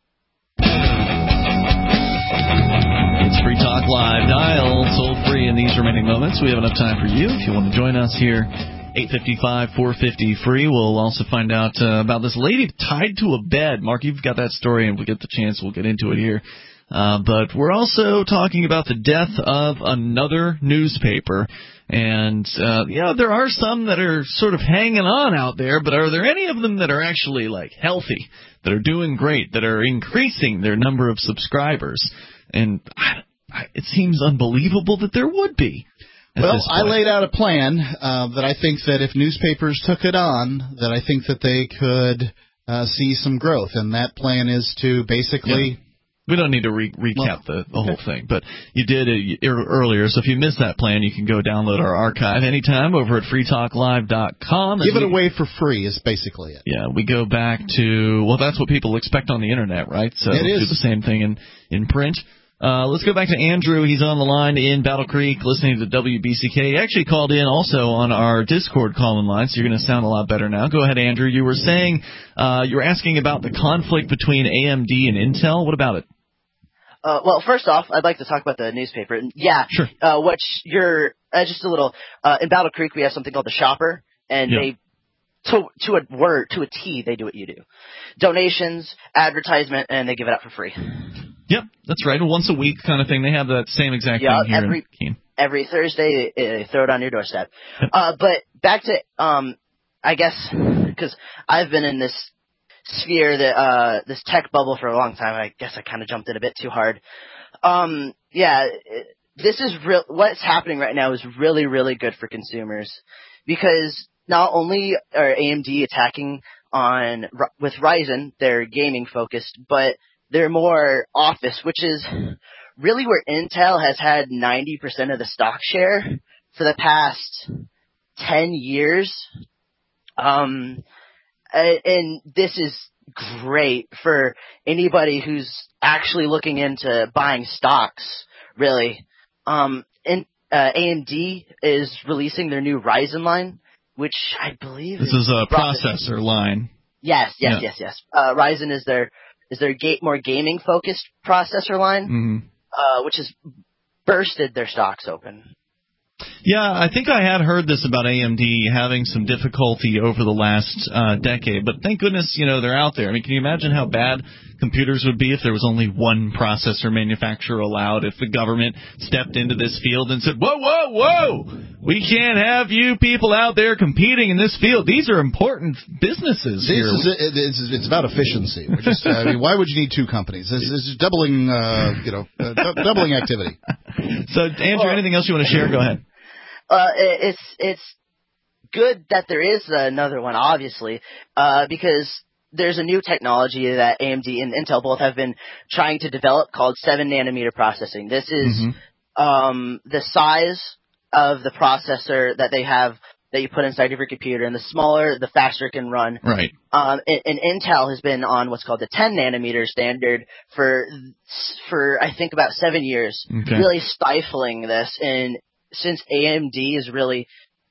It's Free Talk Live. Dial toll free in these remaining moments. We have enough time for you if you want to join us here. eight five five, four five zero, free. We'll also find out uh, about this lady tied to a bed. Mark, you've got that story, and we'll get the chance. We'll get into it here. Uh, but we're also talking about the death of another newspaper. And, uh, yeah, there are some that are sort of hanging on out there, but are there any of them that are actually, like, healthy, that are doing great, that are increasing their number of subscribers? And I, I, it seems unbelievable that there would be. Well, I laid out a plan uh, that I think that if newspapers took it on, that I think that they could uh, see some growth. And that plan is to basically... Yeah. We don't need to re- recap the, the whole thing, but you did it earlier, so if you missed that plan, you can go download our archive anytime over at free talk live dot com. Give it we, away for free is basically it. Yeah, we go back to, well, that's what people expect on the Internet, right? So it is. Do the same thing in, in print. Uh, let's go back to Andrew. He's on the line in Battle Creek listening to W B C K. He actually called in also on our Discord call-in line, so you're going to sound a lot better now. Go ahead, Andrew. You were saying, uh, you were asking about the conflict between A M D and Intel. What about it? Uh, well, first off, I'd like to talk about the newspaper. Yeah, sure. Uh, what you're uh, just a little uh, in Battle Creek, we have something called the Shopper, and yep. they to to a word to a T, they do what you do: donations, advertisement, and they give it out for free. Yep, that's right. A once a week kind of thing. They have that same exact yeah, thing here every, in Keene. Every Thursday, they, they throw it on your doorstep. Yep. Uh, but back to um, I guess because I've been in this sphere, that uh, this tech bubble for a long time. I guess I kind of jumped in a bit too hard. Um, yeah, this is real. What's happening right now is really, really good for consumers, because not only are A M D attacking on with Ryzen, they're gaming focused, but they're more Office, which is really where Intel has had ninety percent of the stock share for the past ten years. Um, and this is great for anybody who's actually looking into buying stocks, really. Um, and uh, A M D is releasing their new Ryzen line, which I believe this is, is a processor line. Yes, yes, yeah. yes, yes. Uh, Ryzen is their is their ga- more gaming focused processor line, mm-hmm. uh, which has bursted their stocks open. Yeah, I think I had heard this about A M D having some difficulty over the last uh, decade, but thank goodness, you know, they're out there. I mean, can you imagine how bad computers would be if there was only one processor manufacturer allowed, if the government stepped into this field and said, whoa, whoa, whoa, we can't have you people out there competing in this field. These are important businesses this here. Is, it's, it's about efficiency. We're just, I mean, why would you need two companies? This, this is doubling, uh, you know, uh, d- doubling activity. So, Andrew, well, anything else you want to share? Go ahead. Uh, it's it's good that there is another one, obviously, uh, because there's a new technology that A M D and Intel both have been trying to develop called seven nanometer processing. This is mm-hmm. um, the size of the processor that they have that you put inside of your computer, and the smaller, the faster it can run. Right. Um, and, and Intel has been on what's called the ten nanometer standard for for I think about seven years, okay. really stifling this. And since A M D is really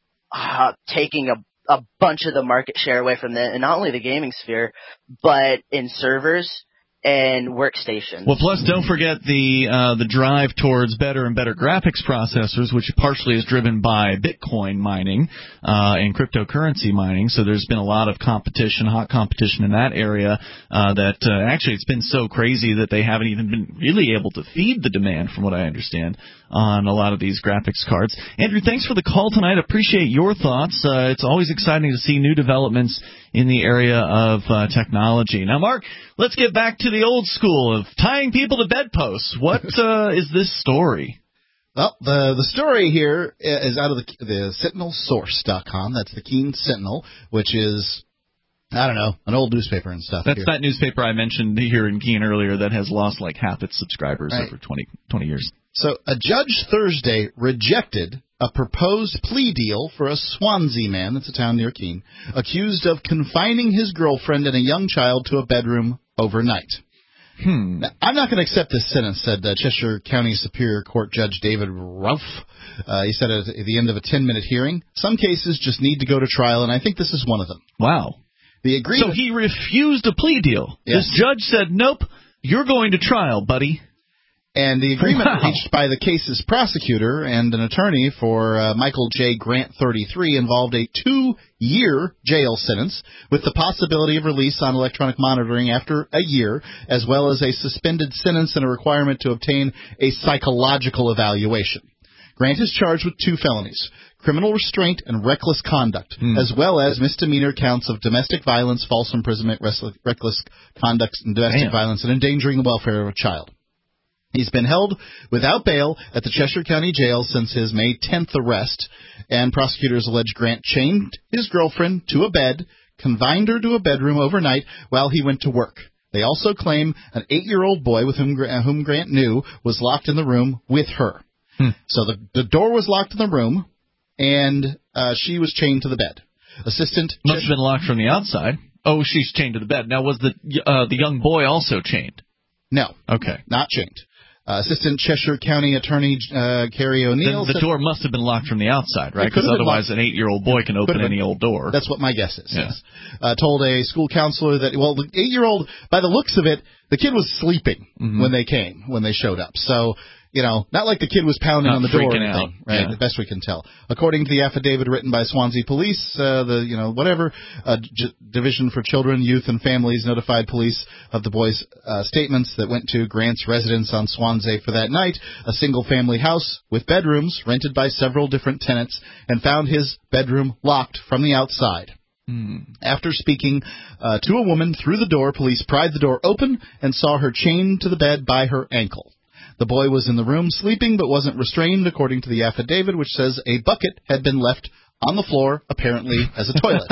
uh, taking a, a bunch of the market share away from the, and not only the gaming sphere, but in servers and workstations. Well, plus don't forget the uh, the drive towards better and better graphics processors, which partially is driven by Bitcoin mining uh, and cryptocurrency mining. So there's been a lot of competition, hot competition in that area. Uh, that uh, actually it's been so crazy that they haven't even been really able to feed the demand, from what I understand, on a lot of these graphics cards. Andrew, thanks for the call tonight. Appreciate your thoughts. Uh, it's always exciting to see new developments in the area of uh, technology. Now, Mark, let's get back to the old school of tying people to bedposts. What uh, is this story? Well, the the story here is out of the, the Sentinel Source dot com. That's the Keene Sentinel, which is, I don't know, an old newspaper and stuff. That's here. that newspaper I mentioned here in Keene earlier that has lost like half its subscribers right. over twenty, twenty years. So a judge Thursday rejected a proposed plea deal for a Swansea man, that's a town near Keene, accused of confining his girlfriend and a young child to a bedroom overnight. Hmm. Now, I'm not going to accept this sentence, said uh, Cheshire County Superior Court Judge David Ruff. Uh, he said at the end of a ten-minute hearing, some cases just need to go to trial, and I think this is one of them. Wow. The agreement. So he refused a plea deal. Yes. This judge said, nope, you're going to trial, buddy. And the agreement wow. reached by the case's prosecutor and an attorney for uh, Michael J. Grant, thirty-three, involved a two-year jail sentence with the possibility of release on electronic monitoring after a year, as well as a suspended sentence and a requirement to obtain a psychological evaluation. Grant is charged with two felonies, criminal restraint and reckless conduct, mm. as well as misdemeanor counts of domestic violence, false imprisonment, reckless conduct, and domestic Damn. violence, and endangering the welfare of a child. He's been held without bail at the Cheshire County Jail since his May tenth arrest, and prosecutors allege Grant chained his girlfriend to a bed, confined her to a bedroom overnight while he went to work. They also claim an eight-year-old boy with whom, whom Grant knew was locked in the room with her. Hmm. So the, the door was locked in the room, and uh, she was chained to the bed. Assistant Must have been locked from the outside. Oh, she's chained to the bed. Now, was the uh, the young boy also chained? No. Okay. Not chained. Uh, Assistant Cheshire County Attorney uh, Carrie O'Neill. The, the door must have been locked from the outside, right? Because otherwise an eight-year-old boy can open any old door. That's what my guess is, yeah. yes. Uh, told a school counselor that, well, the eight-year-old, by the looks of it, the kid was sleeping mm-hmm. when they came, when they showed up. So, you know, not like the kid was pounding not on the door or anything, out. right? Yeah. The best we can tell. According to the affidavit written by Swansea Police, uh, the, you know, whatever, uh, J- Division for Children, Youth, and Families notified police of the boy's uh, statements that went to Grant's residence on Swansea for that night, a single-family house with bedrooms rented by several different tenants, and found his bedroom locked from the outside. Hmm. After speaking uh, to a woman through the door, police pried the door open and saw her chained to the bed by her ankle. The boy was in the room sleeping but wasn't restrained, according to the affidavit, which says a bucket had been left on the floor, apparently as a toilet.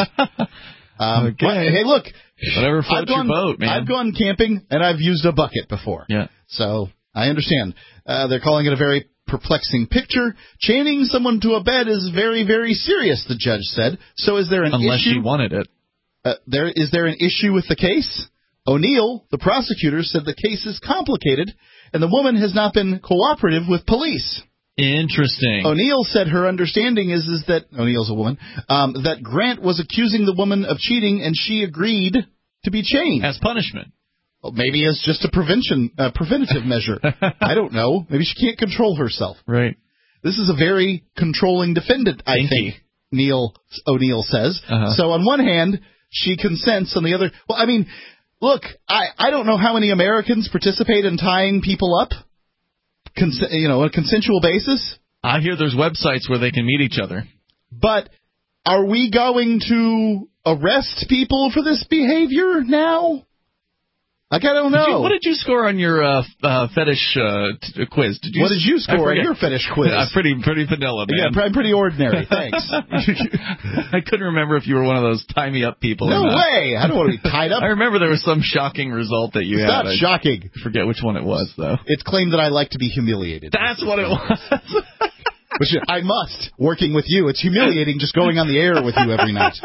um, okay. But, hey, look. Whatever floats gone, your boat, man. I've gone camping, and I've used a bucket before. Yeah. So I understand. Uh, they're calling it a very perplexing picture. Chaining someone to a bed is very, very serious, the judge said. So is there an Unless issue? she wanted it. Uh, there is there an issue with the case? O'Neill, the prosecutor, said the case is complicated, and the woman has not been cooperative with police. Interesting. O'Neill said her understanding is is that O'Neill's a woman um, that Grant was accusing the woman of cheating, and she agreed to be chained as punishment. Well, maybe as just a prevention uh, preventative measure. I don't know. Maybe she can't control herself. Right. This is a very controlling defendant, I Thank think. Neil O'Neill says. Uh-huh. So on one hand, she consents. On the other, well, I mean, Look, I, I don't know how many Americans participate in tying people up, cons- you know, on a consensual basis. I hear there's websites where they can meet each other. But are we going to arrest people for this behavior now? Like, I don't know. Did you, what did you score on your uh, uh, fetish uh, t- quiz? Did you what did you score on your fetish quiz? I'm pretty pretty vanilla, man. Yeah, I'm pretty ordinary. Thanks. I couldn't remember if you were one of those tie-me-up people. No or not. way. I don't want to be tied up. I remember there was some shocking result that you it's had. It's not I shocking. forget which one it was, though. It's claimed that I like to be humiliated. That's what it was. Which I must, working with you. It's humiliating just going on the air with you every night.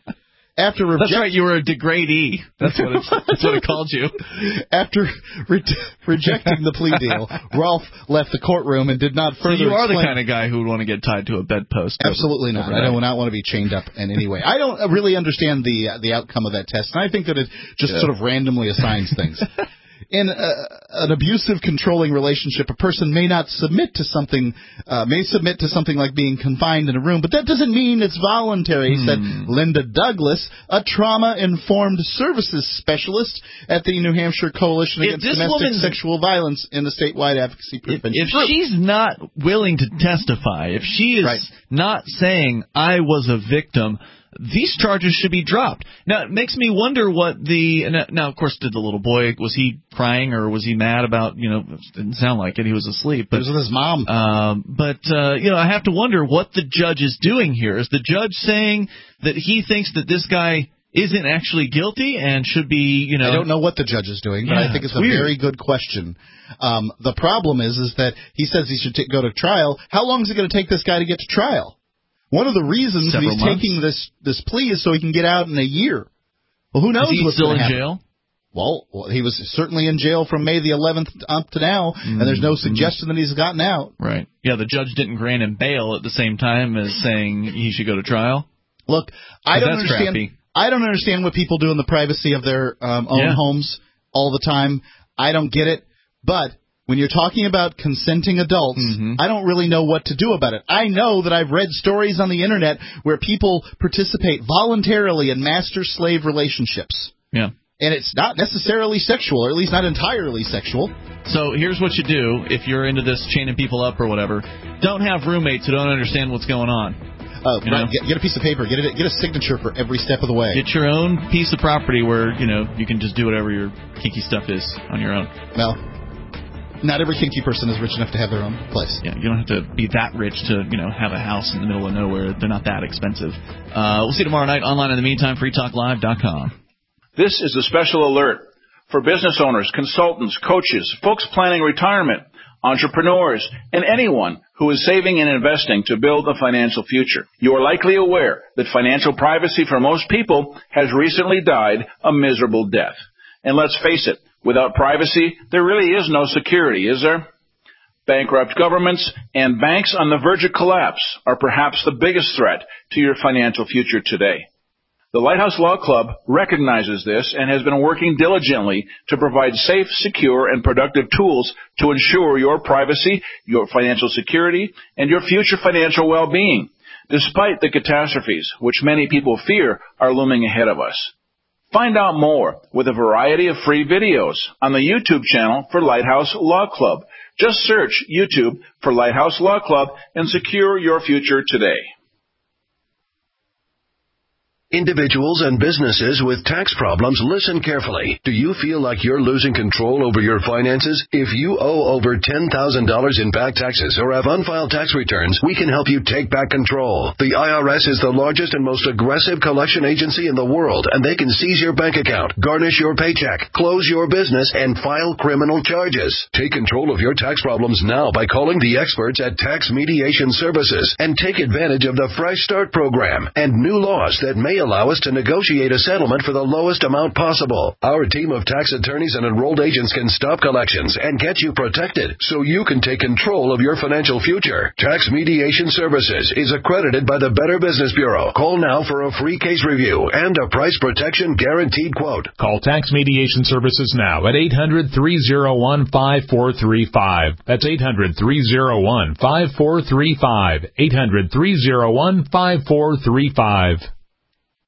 After reject- That's right, you were a degradee. That's what it, that's what it called you. After re- rejecting the plea deal, Rolf left the courtroom and did not further So you are explain- the kind of guy who would want to get tied to a bedpost. Absolutely not. I do not want to be chained up in any way. I don't really understand the uh, the outcome of that test, and I think that it just yeah. sort of randomly assigns things. In a, an abusive, controlling relationship, a person may not submit to something, uh, may submit to something like being confined in a room, but that doesn't mean it's voluntary, hmm. said Linda Douglas, a trauma-informed services specialist at the New Hampshire Coalition if Against Domestic Sexual Violence in the statewide advocacy prevention. If, if she's not willing to testify, if she is right. not saying, I was a victim, these charges should be dropped. Now, it makes me wonder what the... Now, of course, did the little boy, was he crying or was he mad about, you know, it didn't sound like it, he was asleep. But, it was with his mom. Um, but, uh, you know, I have to wonder what the judge is doing here. Is the judge saying that he thinks that this guy isn't actually guilty and should be, you know... I don't know what the judge is doing, but yeah, I think it's, it's a weird. very good question. Um, the problem is, is that he says he should t- go to trial. How long is it going to take this guy to get to trial? One of the reasons Several he's months. taking this this plea is so he can get out in a year. Well, who knows is he what's still in happen. jail? Well, well, he was certainly in jail from May the eleventh up to now, mm-hmm. and there's no suggestion that he's gotten out. Right. Yeah, the judge didn't grant him bail at the same time as saying he should go to trial. Look, I don't that's understand. Crappy. I don't understand what people do in the privacy of their um, own yeah. homes all the time. I don't get it, but when you're talking about consenting adults, mm-hmm. I don't really know what to do about it. I know that I've read stories on the Internet where people participate voluntarily in master-slave relationships. Yeah. And it's not necessarily sexual, or at least not entirely sexual. So here's what you do if you're into this chaining people up or whatever. Don't have roommates who don't understand what's going on. Oh, right. Get, get a piece of paper. Get a, get a signature for every step of the way. Get your own piece of property where, you know, you can just do whatever your kinky stuff is on your own. Well... Not every kinky person is rich enough to have their own place. Yeah, you don't have to be that rich to, you know, have a house in the middle of nowhere. They're not that expensive. Uh, we'll see you tomorrow night online. In the meantime, free talk live dot com. This is a special alert for business owners, consultants, coaches, folks planning retirement, entrepreneurs, and anyone who is saving and investing to build a financial future. You are likely aware that financial privacy for most people has recently died a miserable death. And let's face it, without privacy, there really is no security, is there? Bankrupt governments and banks on the verge of collapse are perhaps the biggest threat to your financial future today. The Lighthouse Law Club recognizes this and has been working diligently to provide safe, secure, and productive tools to ensure your privacy, your financial security, and your future financial well-being, despite the catastrophes which many people fear are looming ahead of us. Find out more with a variety of free videos on the YouTube channel for Lighthouse Law Club. Just search YouTube for Lighthouse Law Club and secure your future today. Individuals and businesses with tax problems, listen carefully. Do you feel like you're losing control over your finances? If you owe over ten thousand dollars in back taxes or have unfiled tax returns, we can help you take back control. The I R S is the largest and most aggressive collection agency in the world, and they can seize your bank account, garnish your paycheck, close your business, and file criminal charges. Take control of your tax problems now by calling the experts at Tax Mediation Services and take advantage of the Fresh Start program and new laws that may allow us to negotiate a settlement for the lowest amount possible. Our team of tax attorneys and enrolled agents can stop collections and get you protected so you can take control of your financial future. Tax Mediation Services is accredited by the Better Business Bureau. Call now for a free case review and a price protection guaranteed quote. Call Tax Mediation Services now at eight hundred, three oh one, five four three five. That's eight hundred, three oh one, five four three five. eight hundred, three oh one, five four three five.